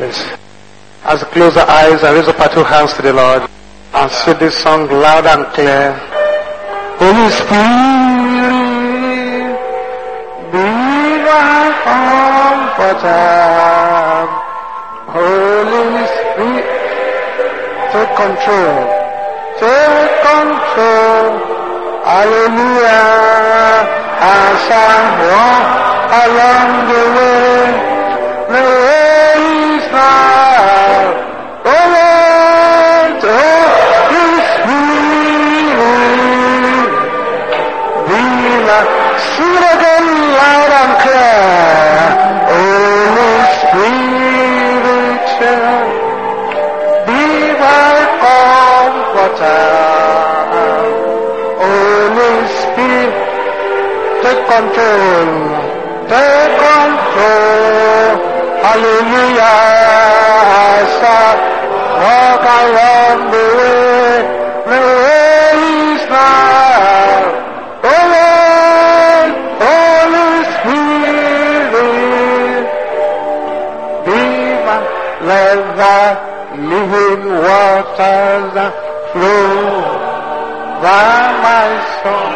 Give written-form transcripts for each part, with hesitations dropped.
please. As we close our eyes and raise up our two hands to the Lord and sing this song loud and clear. Holy Spirit, be my comforter. Holy Spirit, take control. Take control. Hallelujah. As I walk along the way, the way is now. Oh Lord, Holy Spirit, be my, sing it again loud and clear. Holy Spirit, be my comforter. Holy Spirit, take control. Take control. Hallelujah. As I walk along the way, the way is now. Oh Lord, Holy Spirit, be my, let the living waters flow by my soul.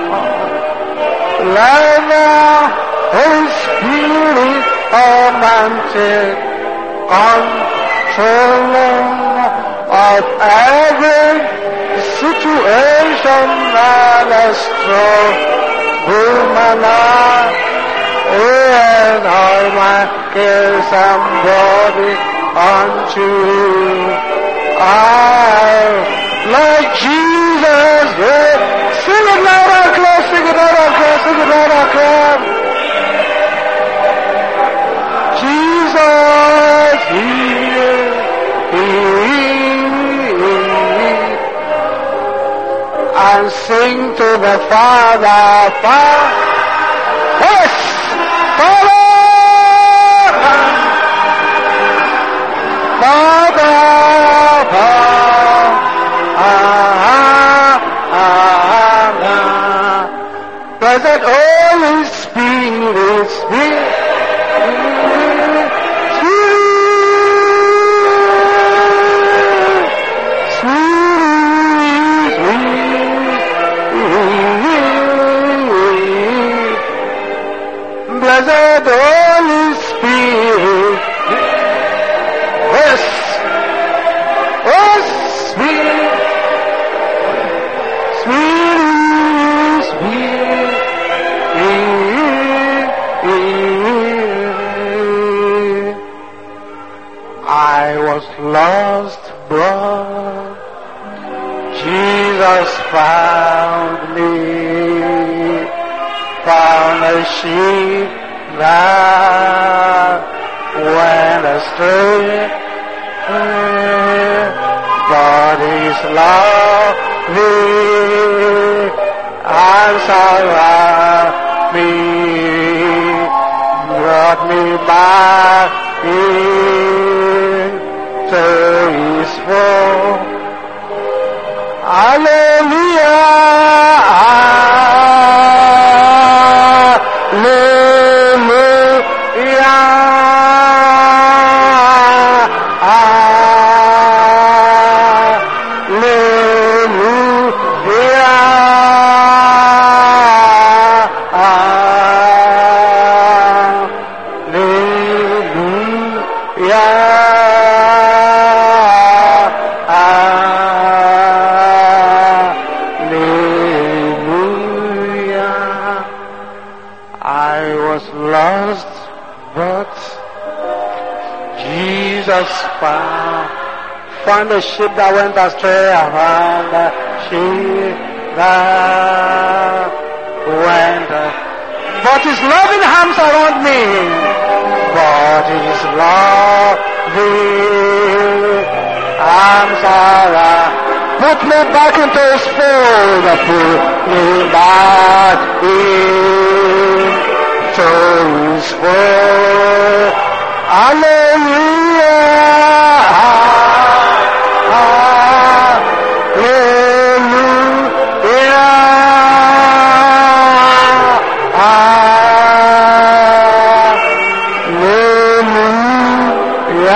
Let the Holy Spirit Almighty control of every situation that is trouble my life, and all my cares and body unto you. Like Jesus, sing it loud and clear, sing it loud and clear, sing it loud and clear. Jesus, and sing to the Father, yes, Father, Blessed Holy Spirit, Blessed Holy Spirit, yes, oh Spirit, Spirit, Spirit, I was lost, but Jesus found me, found a sheep that went astray, but His love surrounded me, brought me back into His fold. Found the sheep that went astray, around the sheep that went but His loving arms around me, but His loving arms around, put me back into His fold, put me back into His fold. Hallelujah.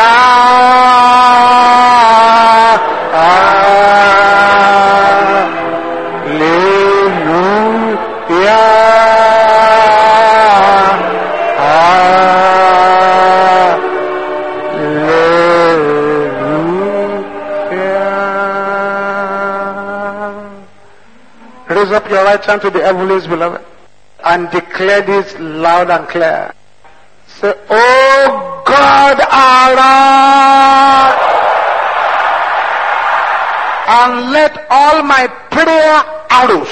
Raise up your right hand to the heavens, beloved, and declare this loud and clear. Say, oh God, arise, and let all my prayer arrows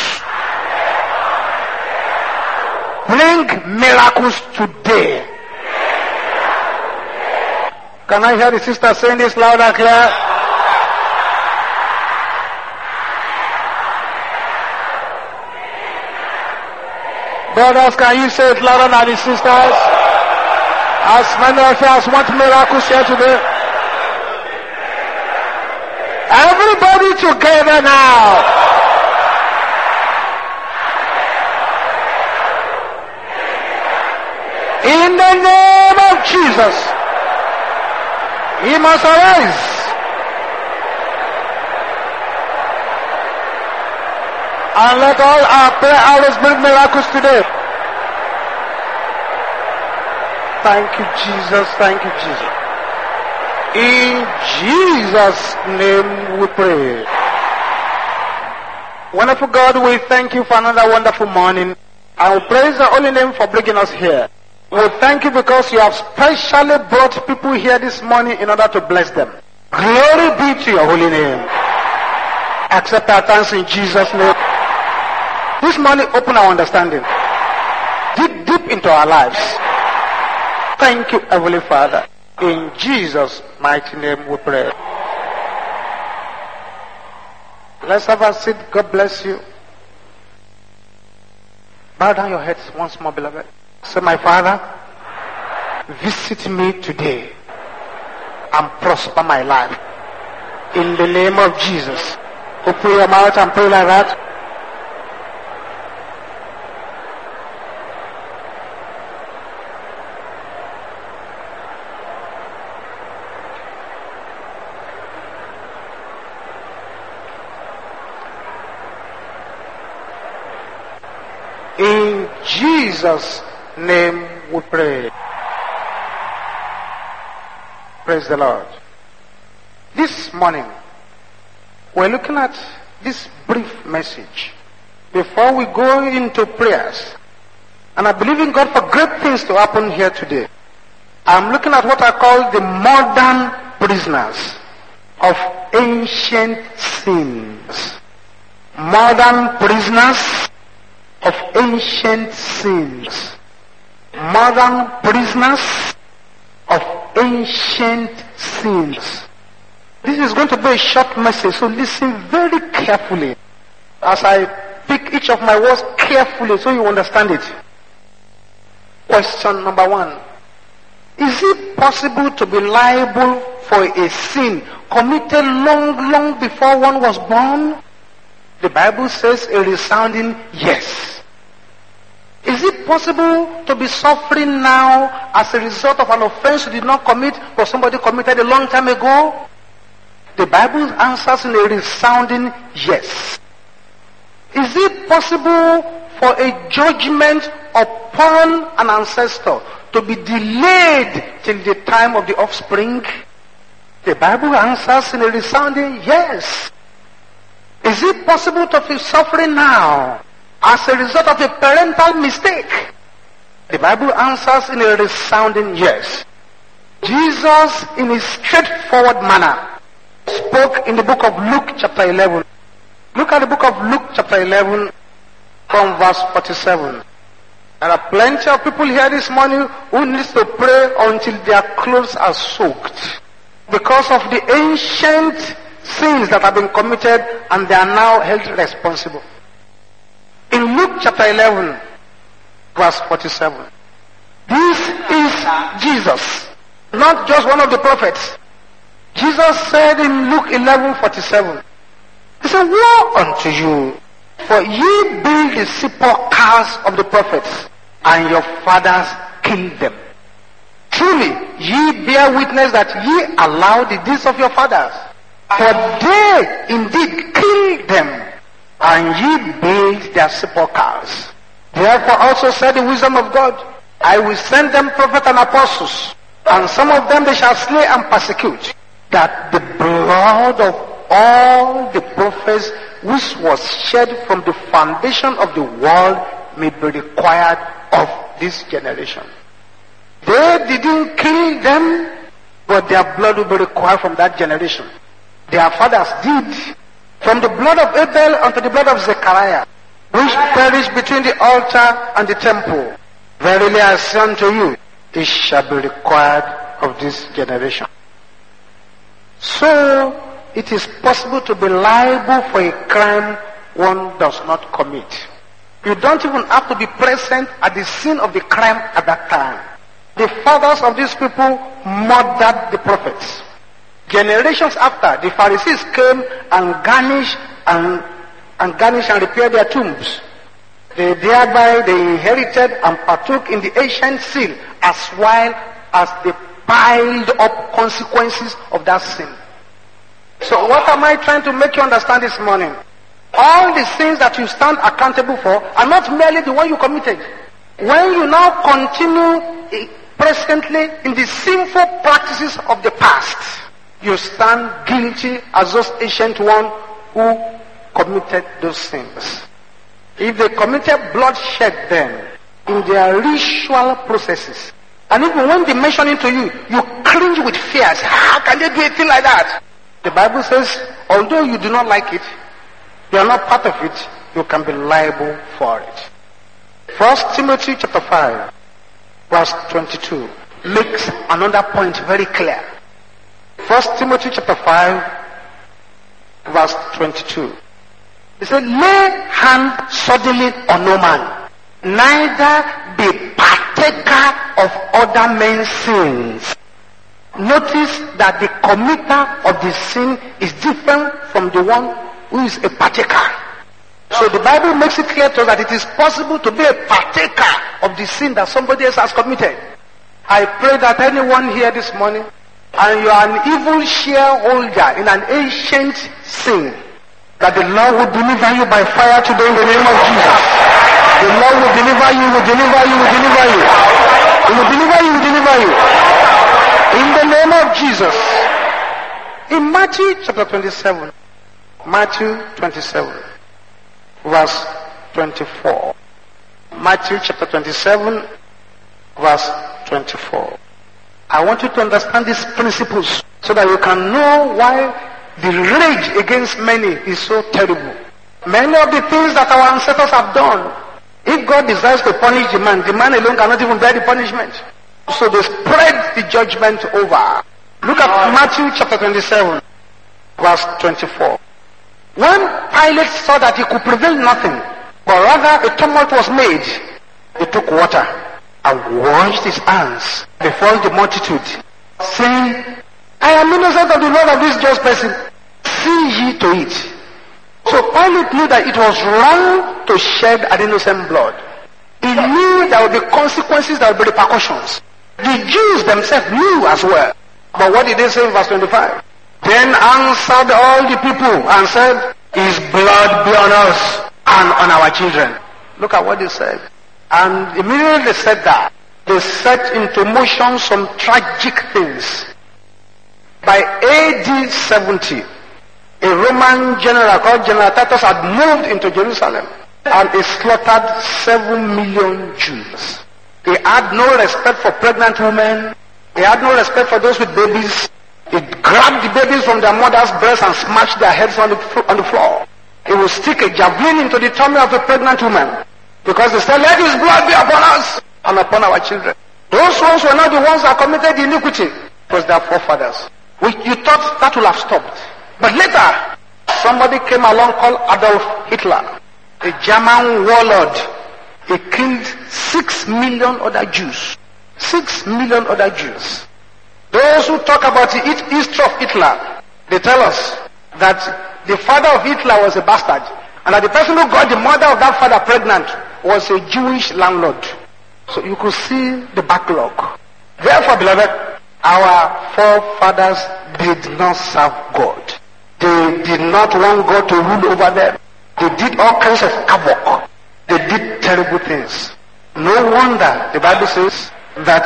bring miracles today. Can I hear the sister saying this loud and clear? Brothers, can you say it louder than the sisters? As many of us want miracles here today. Everybody together now. In the name of Jesus, he must arise. And let all our prayer arrows bring miracles today. Thank you, Jesus. Thank you, Jesus. In Jesus' name we pray. Wonderful God, we thank you for another wonderful morning. I will praise the holy name for bringing us here. We thank you because you have specially brought people here this morning in order to bless them. Glory be to your holy name. Accept our thanks in Jesus' name. This morning, open our understanding. Dig deep into our lives. Thank you, Heavenly Father. In Jesus' mighty name we pray. Let's have a seat. God bless you. Bow down your heads once more, beloved. Say, my Father, visit me today and prosper my life. In the name of Jesus. Open your mouth and pray like that. In Jesus' name we pray. Praise the Lord. This morning, we're looking at this brief message before we go into prayers. And I believe in God for great things to happen here today. I'm looking at what I call the modern prisoners of ancient sins. Modern prisoners of ancient sins. Modern prisoners of ancient sins. This is going to be a short message, so listen very carefully as I pick each of my words carefully so you understand it. Question number 1. Is it possible to be liable for a sin committed long before one was born? The Bible says a resounding yes. Is it possible to be suffering now as a result of an offense you did not commit but somebody committed a long time ago? The Bible answers in a resounding yes. Is it possible for a judgment upon an ancestor to be delayed till the time of the offspring? The Bible answers in a resounding yes. Is it possible to feel suffering now as a result of a parental mistake? The Bible answers in a resounding yes. Jesus, in his straightforward manner, spoke in the book of Luke chapter 11. Look at the book of Luke chapter 11 from verse 47. There are plenty of people here this morning who need to pray until their clothes are soaked because of the ancient sins that have been committed and they are now held responsible. In Luke chapter 11 verse 47, this is Jesus, not just one of the prophets. Jesus said in Luke 11:47, he said, woe unto you, for ye build the sepulchres of the prophets, and your fathers killed them. Truly, ye bear witness that ye allow the deeds of your fathers. For they indeed killed them, and ye build their sepulchres. Therefore also said the wisdom of God, I will send them prophets and apostles, and some of them they shall slay and persecute, that the blood of all the prophets which was shed from the foundation of the world may be required of this generation. They didn't kill them, but their blood will be required from that generation. Their fathers did. From the blood of Abel unto the blood of Zechariah, which perished between the altar and the temple. Verily I say unto you, it shall be required of this generation. So, it is possible to be liable for a crime one does not commit. You don't even have to be present at the scene of the crime at that time. The fathers of these people murdered the prophets. Generations after, the Pharisees came and garnished and repaired their tombs. They inherited and partook in the ancient sin, as well as they piled up consequences of that sin. So what am I trying to make you understand this morning? All the sins that you stand accountable for are not merely the one you committed. When you now continue presently in the sinful practices of the past, you stand guilty as those ancient ones who committed those sins. If they committed bloodshed then, in their ritual processes, and even when they mention it to you, you cringe with fears. How can they do a thing like that? The Bible says, although you do not like it, you are not part of it, you can be liable for it. 1 Timothy chapter 5, verse 22, makes another point very clear. 1 Timothy chapter 5, verse 22. It said, lay hand suddenly on no man, neither be partaker of other men's sins. Notice that the committer of the sin is different from the one who is a partaker. So the Bible makes it clear to us that it is possible to be a partaker of the sin that somebody else has committed. I pray that anyone here this morning, and you are an evil shareholder in an ancient sin, that the Lord will deliver you by fire today in the name of Jesus. The Lord will deliver you, will deliver you, will deliver you. He will deliver you, will deliver you. In the name of Jesus. In Matthew chapter 27, Matthew 27, verse 24. Matthew chapter 27, verse 24. I want you to understand these principles so that you can know why the rage against many is so terrible. Many of the things that our ancestors have done, if God desires to punish the man alone cannot even bear the punishment. So they spread the judgment over. Look at Matthew chapter 27, verse 24. When Pilate saw that he could prevail nothing, but rather a tumult was made, he took water and washed his hands before the multitude, saying, I am innocent of the blood of this just person. See ye to it. So Pilate knew that it was wrong to shed an innocent blood. He knew there would be consequences, there would be repercussions. The Jews themselves knew as well. But what did they say in verse 25? Then answered all the people and said, his blood be on us and on our children. Look at what they said. And immediately they said that, they set into motion some tragic things. By AD 70, a Roman general called General Titus had moved into Jerusalem and he slaughtered 7 million Jews. He had no respect for pregnant women. He had no respect for those with babies. He grabbed the babies from their mother's breast and smashed their heads on the floor. He would stick a javelin into the tummy of a pregnant woman because they said, let his blood be upon us and upon our children. Those ones were not the ones that committed the iniquity. It was their forefathers. You thought that would have stopped. But later, somebody came along called Adolf Hitler, a German warlord. He killed 6 million other Jews. 6 million other Jews. Those who talk about the history of Hitler, they tell us that the father of Hitler was a bastard, and that the person who got the mother of that father pregnant was a Jewish landlord. So you could see the backlog. Therefore, beloved, our forefathers did not serve God. They did not want God to rule over them. They did all kinds of havoc. They did terrible things. No wonder the Bible says that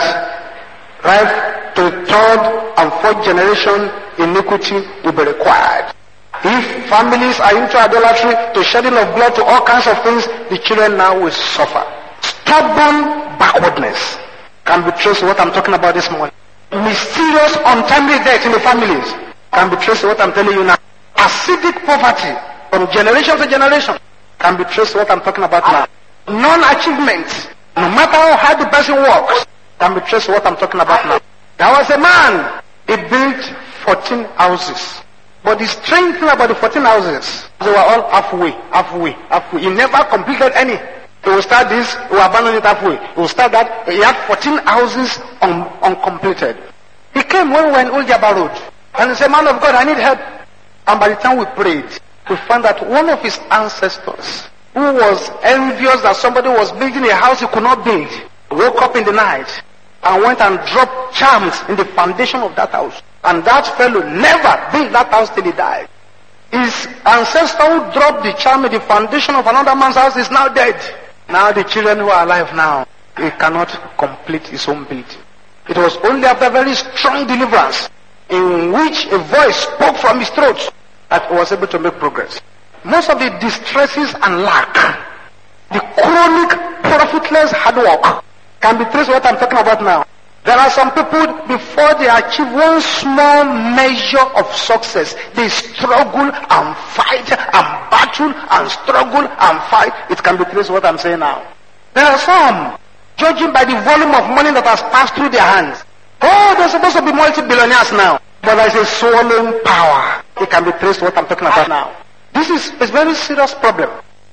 right to third and fourth generation iniquity will be required. If families are into idolatry, to shedding of blood, to all kinds of things, the children now will suffer. Stubborn backwardness can be traced to what I'm talking about this morning. Mysterious untimely death in the families can be traced to what I'm telling you now. Acidic poverty from generation to generation can be traced to what I'm talking about now. Non-achievement, no matter how hard the person works, can be traced to what I'm talking about now. There was a man, he built 14 houses. But the strange thing about the 14 houses, they were all halfway. He never completed any. He will start this, he will abandon it halfway. He will start that. He had 14 houses uncompleted. He came when we were in Old Jabba Road. And he said, man of God, I need help. And by the time we prayed, we found that one of his ancestors, who was envious that somebody was building a house he could not build, woke up in the night and went and dropped charms in the foundation of that house. And that fellow never built that house till he died. His ancestor who dropped the charm in the foundation of another man's house is now dead. Now the children who are alive now, he cannot complete his own building. It was only after very strong deliverance, in which a voice spoke from his throat, that he was able to make progress. Most of the distresses and lack, the chronic, profitless hard work, can be traced to what I'm talking about now. There are some people, before they achieve one small measure of success, they struggle and fight and battle and struggle and fight. It can be traced to what I'm saying now. There are some, judging by the volume of money that has passed through their hands. Oh, they're supposed to be multi-billionaires now. But there's a swallowing power. It can be traced to what I'm talking about now. This is a very serious problem.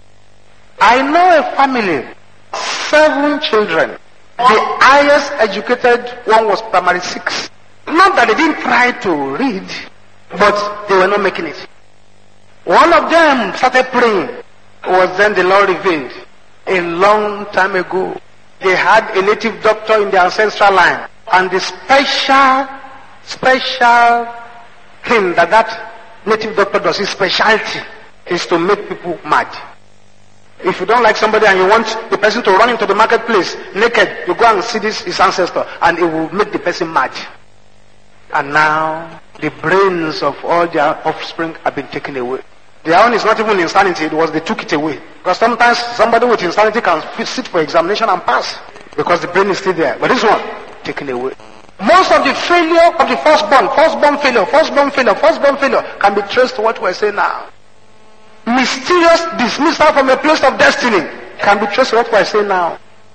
I know a family, 7 children. The highest educated one was primary 6. Not that they didn't try to read, but they were not making it. One of them started praying. It was then the Lord revealed. A long time ago, they had a native doctor in the ancestral line. And the special thing that native doctor does, his specialty, is to make people mad. If you don't like somebody and you want the person to run into the marketplace naked, you go and see his ancestor, and it will make the person mad. And now, the brains of all their offspring have been taken away. Their own is not even insanity, it was they took it away. Because sometimes somebody with insanity can sit for examination and pass, because the brain is still there. But this one, taken away. Most of the failure of the firstborn failure can be traced to what we're saying now. Mysterious dismissal from a place of destiny can be traced to what we're saying now.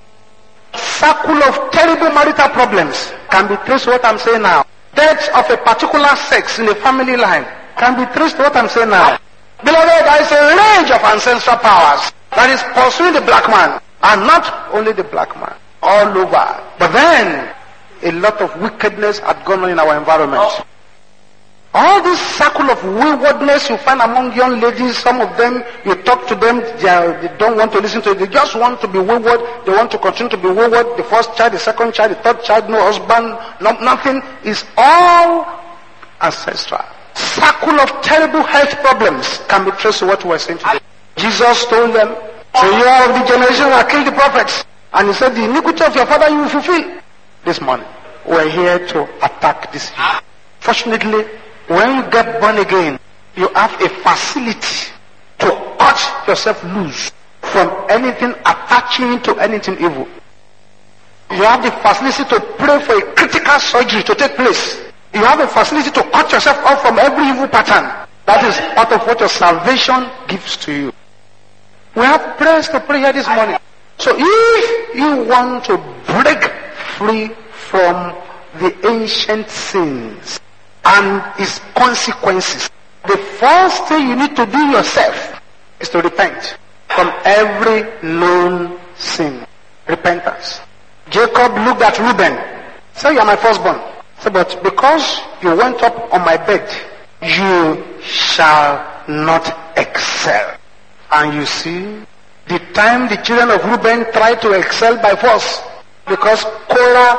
Circle of terrible marital problems can be traced to what I'm saying now. Death of a particular sex in the family line can be traced to what I'm saying now. Beloved, there is a range of ancestral powers that is pursuing the black man, and not only the black man, all over. But then, a lot of wickedness had gone on in our environment. All this circle of waywardness you find among young ladies, some of them, you talk to them, they don't want to listen to it. They just want to be wayward. They want to continue to be wayward. The first child, the second child, the third child, no husband, nothing, is all ancestral. Circle of terrible health problems can be traced to what we were saying today. Jesus told them, so you are of the generation that killed the prophets. And he said, the iniquity of your father you will fulfill. This morning, we're here to attack this evil. Fortunately, when you get born again, you have a facility to cut yourself loose from anything attaching to anything evil. You have the facility to pray for a critical surgery to take place. You have a facility to cut yourself off from every evil pattern. That is part of what your salvation gives to you. We have prayers to pray here this morning. So if you want to break free from the ancient sins and its consequences, the first thing you need to do yourself is to repent from every known sin. Repentance. Jacob looked at Reuben, said, you are my firstborn. Said, but because you went up on my bed, you shall not excel. And you see, the time the children of Reuben tried to excel by force, because Korah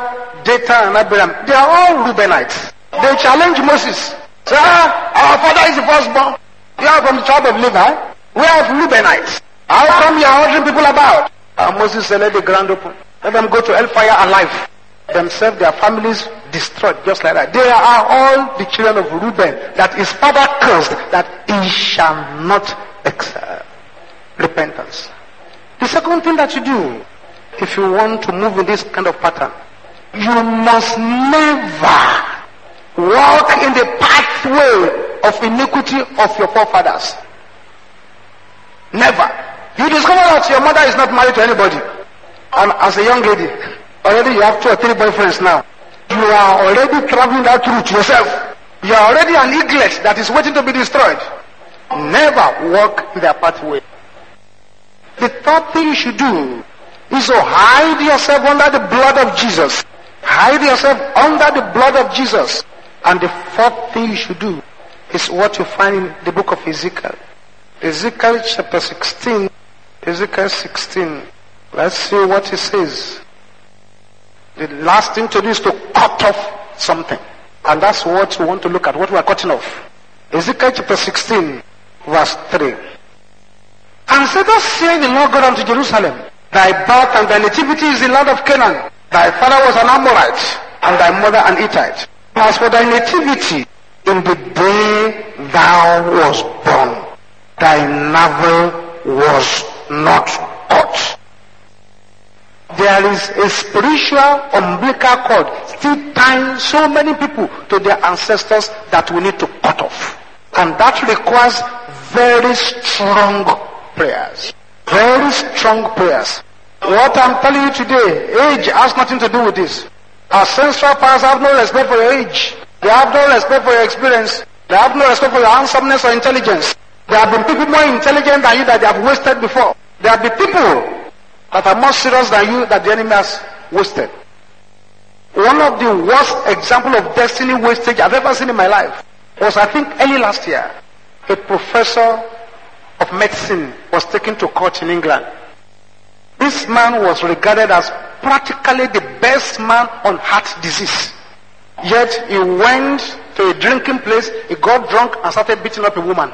Dathan and Abraham, they are all Reubenites. They challenge Moses. Say, our father is the firstborn. You are from the tribe of Levi. We are Reubenites. How come you are ordering people about? And Moses said, let the ground open. Let them go to hellfire alive. Themselves, their families destroyed just like that. They are all the children of Reuben, that his father cursed, that he shall not excel. Repentance. The second thing that you do, if you want to move in this kind of pattern, you must never walk in the pathway of iniquity of your forefathers. Never. You discover that your mother is not married to anybody. And as a young lady, already you have 2 or 3 boyfriends now. You are already traveling that route yourself. You are already an eaglet that is waiting to be destroyed. Never walk in their pathway. The third thing you should do is to hide yourself under the blood of Jesus. Hide yourself under the blood of Jesus. And the fourth thing you should do is what you find in the book of Ezekiel. Ezekiel chapter 16. Ezekiel 16. Let's see what it says. The last thing to do is to cut off something. And that's what we want to look at, what we are cutting off. Ezekiel chapter 16, verse 3. And said, thus saith the Lord God unto Jerusalem, thy birth and thy nativity is the land of Canaan. Thy father was an Amorite, and thy mother an Hittite. As for thy nativity, in the day thou wast born, thy navel was not cut. There is a spiritual umbilical cord still tying so many people to their ancestors that we need to cut off. And that requires very strong prayers. Very strong prayers. What I'm telling you today, age has nothing to do with this. Ancestral powers have no respect for your age. They have no respect for your experience. They have no respect for your handsomeness or intelligence. There have been people more intelligent than you that they have wasted before. There have been people that are more serious than you that the enemy has wasted. One of the worst examples of destiny wastage I've ever seen in my life was, I think, early last year. A professor of medicine was taken to court in England. This man was regarded as practically the best man on heart disease. Yet he went to a drinking place, he got drunk and started beating up a woman.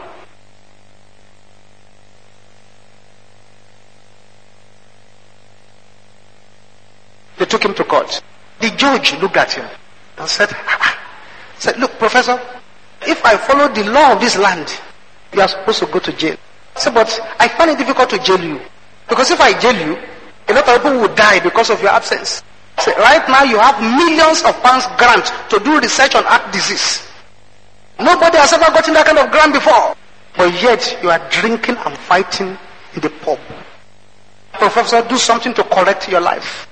They took him to court. The judge looked at him and said, look, professor, if I follow the law of this land, you are supposed to go to jail. I said, but I find it difficult to jail you. Because if I jail you, a lot of people will die because of your absence. So right now you have millions of pounds grant to do research on heart disease. Nobody has ever gotten that kind of grant before. But yet you are drinking and fighting in the pub. Professor, do something to correct your life.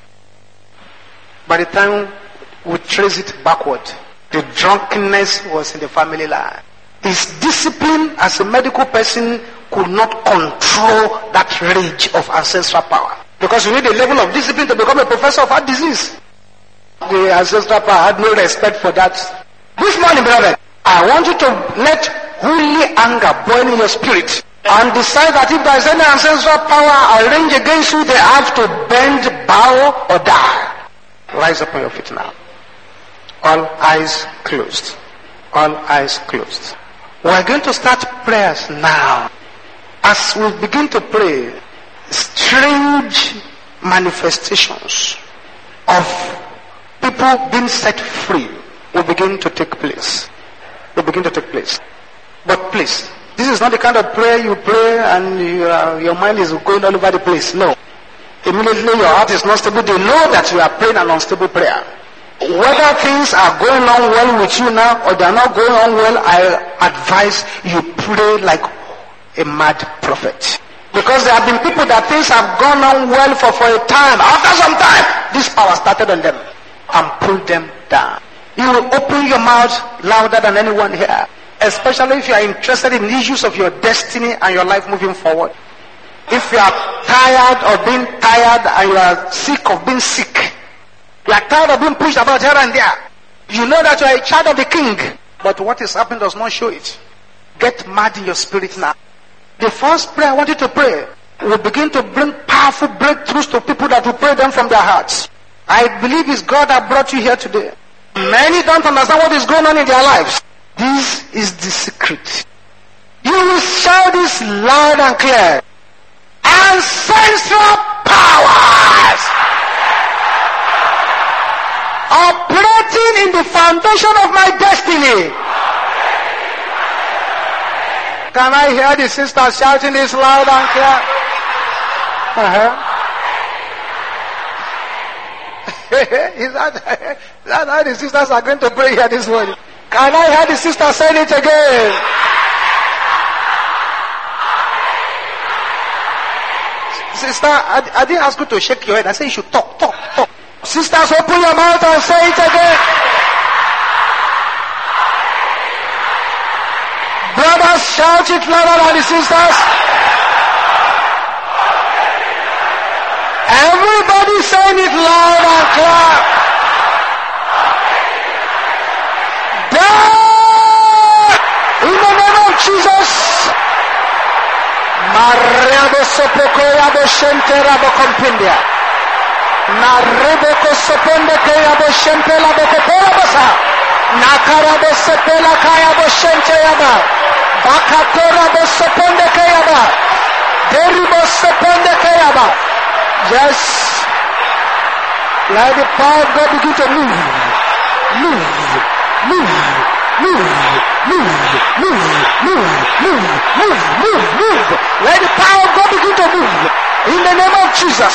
By the time we trace it backward, the drunkenness was in the family line. His discipline as a medical person could not control that rage of ancestral power. Because you need a level of discipline to become a professor of heart disease. The ancestral power had no respect for that. This morning, beloved, I want you to let holy anger boil in your spirit and decide that if there is any ancestral power arranged against you, they have to bend, bow, or die. Rise up on your feet now. All eyes closed. All eyes closed. We are going to start prayers now. As we begin to pray, strange manifestations of people being set free will begin to take place. Will begin to take place. But please, this is not the kind of prayer you pray and your mind is going all over the place. No. Immediately your heart is not stable. They know that you are praying an unstable prayer. Whether things are going on well with you now or they are not going on well, I advise you pray like a mad prophet. Because there have been people that things have gone on well for a time. After some time, this power started on them and pulled them down. You will open your mouth louder than anyone here. Especially if you are interested in issues of your destiny and your life moving forward. If you are tired of being tired and you are sick of being sick, you are tired of being pushed about here and there, you know that you are a child of the king, but what is happening does not show it. Get mad in your spirit now. The first prayer I want you to pray will begin to bring powerful breakthroughs to people that will pray them from their hearts. I believe it's God that brought you here today. Many don't understand what is going on in their lives. This is the secret. You will shout this loud and clear. Ancestral powers operating in the foundation of my destiny. Can I hear the sisters shouting this loud and clear? Is that how the sisters are going to pray here this morning? Can I hear the sisters saying it again? Sister, I didn't ask you to shake your head. I said you should talk. Sisters, open your mouth and say it again. Brothers, shout it louder than the sisters. Everybody saying it loud and clear. In the name of Jesus. Maria de Sopokoya de Shentera Bokompidia. Nariboko Soponde Kaya de Shempela Bokopola Basa. Nakara de Sepela Kaya de Shenteyaba. Bakatora de Soponde Kayaba. Deribo Soponde Kayaba. Yes. Let the power of God begin to move. Let the power of God begin to move. In the name of Jesus.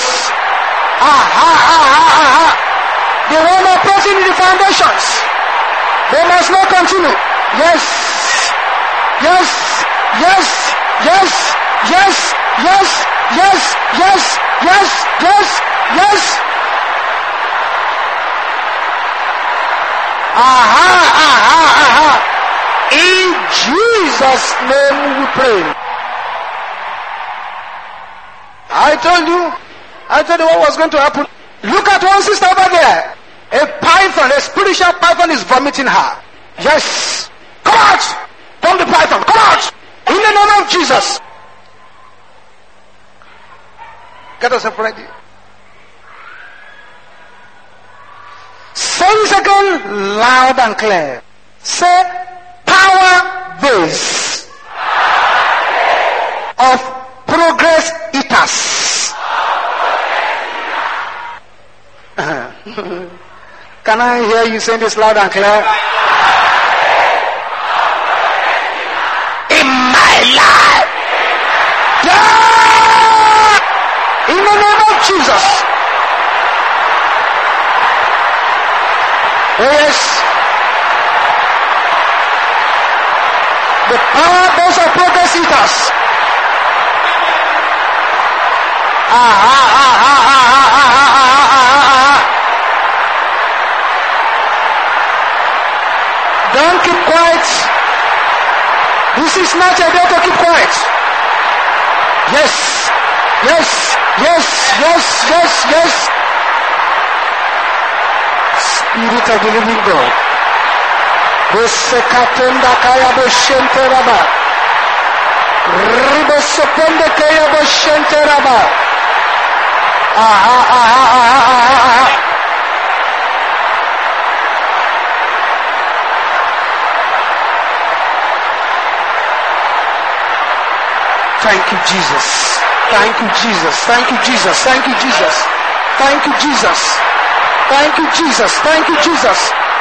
The one operating in the foundations. They must not continue. Yes. In Jesus' name we pray. I told you what was going to happen. Look at one sister over there. A python, a spiritual python is vomiting her. Yes. Come out from the python. Come out. In the name of Jesus. Get yourself ready. Say this again loud and clear. Say power base of progress eaters. Can I hear you saying this loud and clear? In my life. In the name of Jesus. Oh yes. The power base of progress eaters. Don't keep quiet. This is not a day to keep quiet. Yes. Spirit of the living God. Bosekatenda kaya boshente raba. Ribosoponde kaya boshente raba. Thank you, Jesus. Thank you, Jesus. Thank you, Jesus. Thank you, Jesus. Thank you, Jesus. Thank you, Jesus. Thank you, Jesus.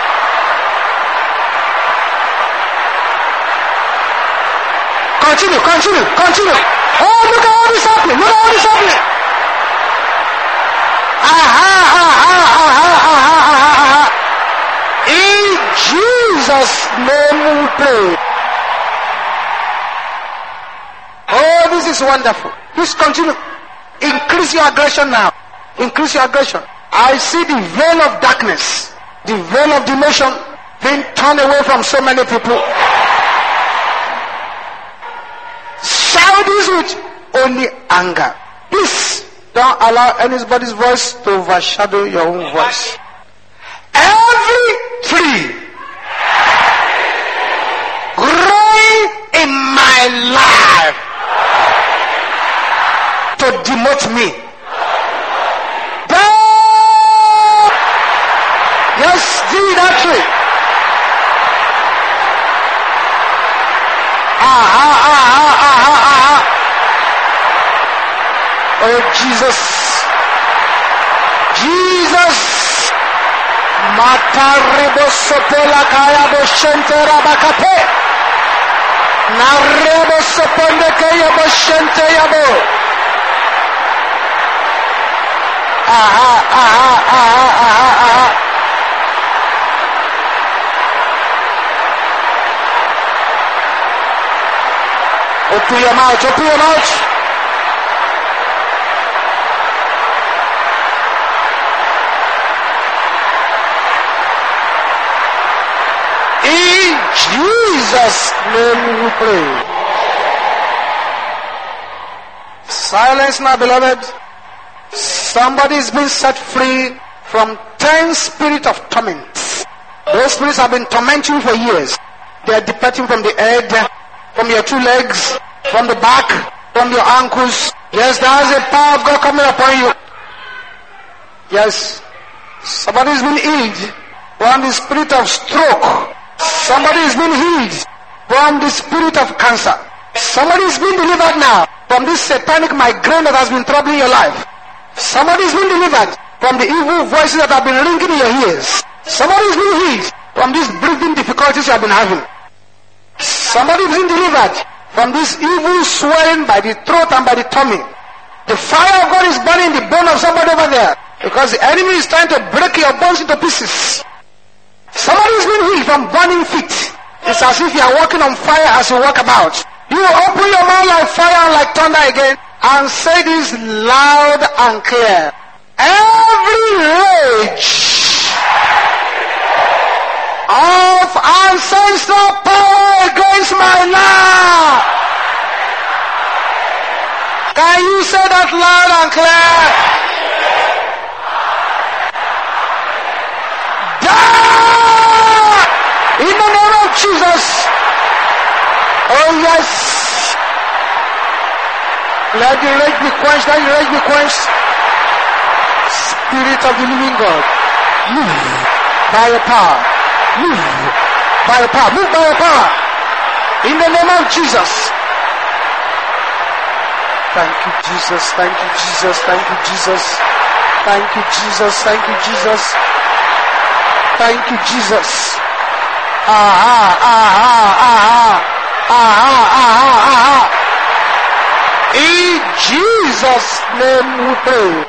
Continue. Oh, look at all this happening. In Jesus' name we pray. Oh, this is wonderful. Please continue. Increase your aggression now. Increase your aggression. I see the veil of darkness, the veil of the nation being torn away from so many people. Shout this with only anger. Please don't allow anybody's voice to overshadow your own voice. Every tree growing in my life to demote me. Oh Jesus. Jesus. Matarebo sopola kaya boshente rabakate. Narebo soponde kaya boshente yabo. Open your mouth, open your mouth. In Jesus' name we pray. Silence now, beloved. Somebody is being set free from 10 spirits of torment. Those spirits have been tormenting you for years. They are departing from the head, from your two legs, from the back, from your ankles. Yes, there is a power of God coming upon you. Yes, somebody has been healed from the spirit of stroke. Somebody has been healed from the spirit of cancer. Somebody is being delivered now from this satanic migraine that has been troubling your life. Somebody is being delivered from the evil voices that have been ringing in your ears. Somebody is being healed from these breathing difficulties you have been having. Somebody is being delivered from this evil swelling by the throat and by the tummy. The fire of God is burning the bone of somebody over there because the enemy is trying to break your bones into pieces. Somebody is being healed from burning feet. It's as if you are walking on fire as you walk about. You open your mouth like fire and like thunder again and say this loud and clear. Every rage of ancestral power against my life. Can you say that loud and clear? Die! In the name of Jesus. Oh yes. Let the rage be quenched. Let the rage be quenched. Spirit of the living God, move by your power. Move by your power. Move by your power. In the name of Jesus. Thank you, Jesus. Thank you, Jesus. Thank you, Jesus. Thank you, Jesus. Thank you, Jesus. Thank you, Jesus. In Jesus' name we pray.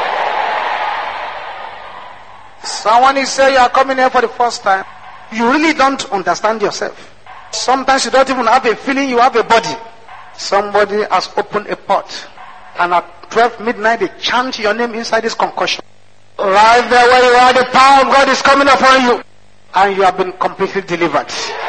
Someone is saying you are coming here for the first time. You really don't understand yourself. Sometimes you don't even have a feeling you have a body. Somebody has opened a pot and at 12 midnight they chant your name inside this concussion. Right there where you are, the power of God is coming upon you and you have been completely delivered.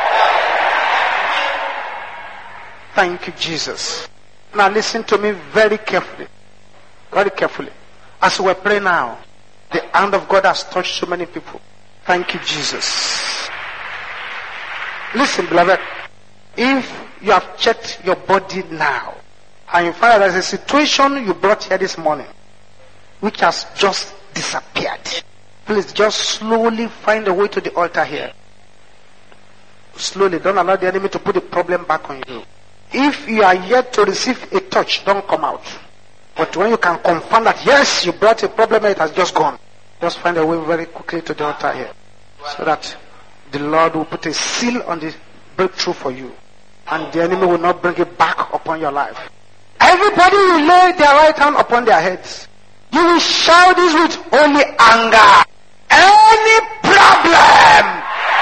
Thank you, Jesus. Now listen to me very carefully. Very carefully. As we pray now, the hand of God has touched so many people. Thank you, Jesus. Listen, beloved. If you have checked your body now, and you find there's a situation you brought here this morning, which has just disappeared, please just slowly find a way to the altar here. Slowly, don't allow the enemy to put the problem back on you. If you are yet to receive a touch, don't come out. But when you can confirm that, yes, you brought a problem and it has just gone, just find a way very quickly to the altar here. So that the Lord will put a seal on the breakthrough for you. And the enemy will not bring it back upon your life. Everybody will lay their right hand upon their heads. You will shout this with holy anger. Any problem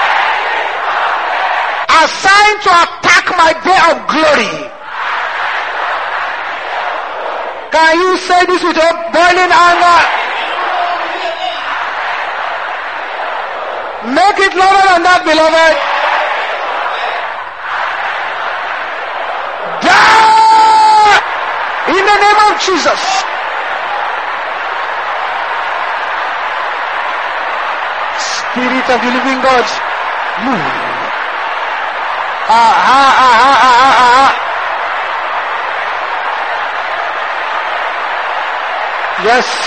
assigned to attack my day of glory. Can you say this with a boiling anger? Make it louder than that, beloved. Die! In the name of Jesus. Spirit of the living God, move. Yes.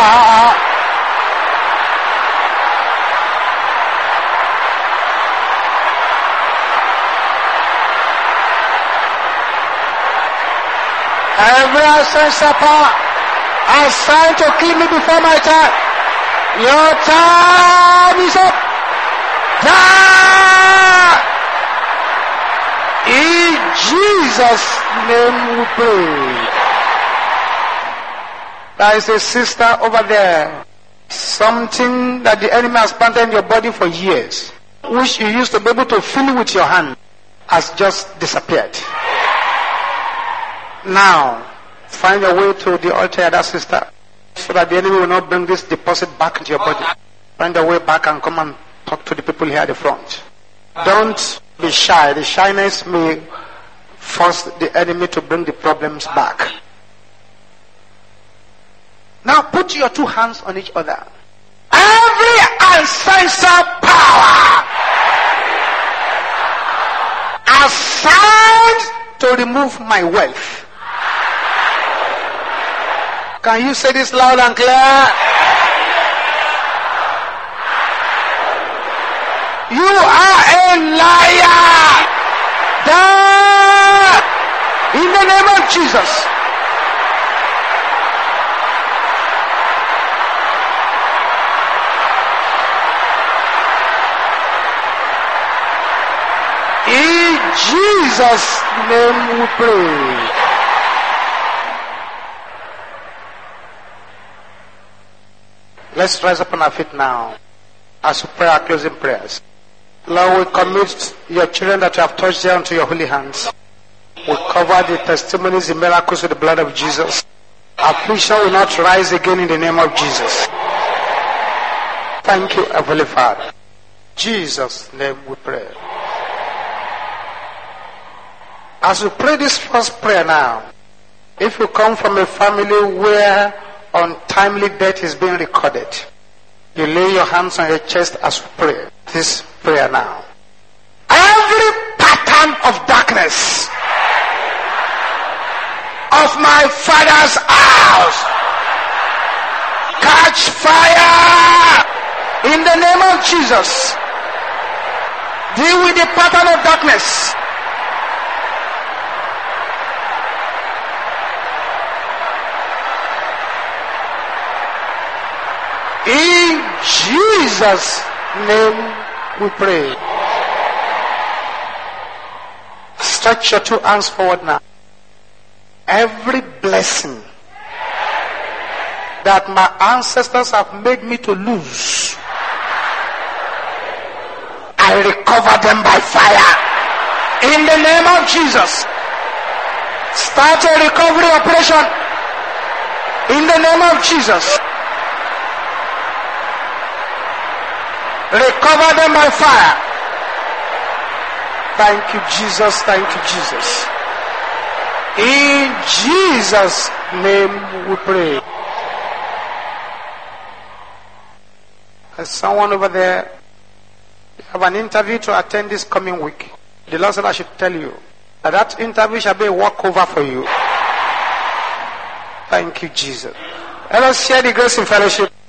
Every ancestral power assigned to kill me before my time, your time is up. Die! In Jesus' name we pray. There is a sister over there. Something that the enemy has planted in your body for years, which you used to be able to feel with your hand, has just disappeared. Now, find your way to the altar, that sister, so that the enemy will not bring this deposit back into your body. Find your way back and come and talk to the people here at the front. Don't be shy. The shyness may force the enemy to bring the problems back. Now put your two hands on each other. Every ancestral power assigned to remove my wealth. Can you say this loud and clear? You are a liar. Die in the name of Jesus. In Jesus' name we pray. Let's rise up on our feet now as we pray our closing prayers. Lord, we commit your children that you have touched there unto your holy hands. We cover the testimonies, the miracles with the blood of Jesus. Affliction will not rise again in the name of Jesus. Thank you, Heavenly Father. In Jesus' name we pray. As we pray this first prayer now, if you come from a family where untimely death is being recorded, you lay your hands on your chest as we pray this prayer now. Every pattern of darkness of my father's house, catch fire in the name of Jesus. Deal with the pattern of darkness. In Jesus' name we pray. Stretch your two hands forward now. Every blessing that my ancestors have made me to lose, I recover them by fire. In the name of Jesus. Start a recovery operation. In the name of Jesus. Recover them by fire. Thank you, Jesus. Thank you, Jesus. In Jesus' name we pray. There's someone over there. You have an interview to attend this coming week. The Lord said I should tell you that interview shall be a walkover for you. Thank you, Jesus. Let us share the grace in fellowship.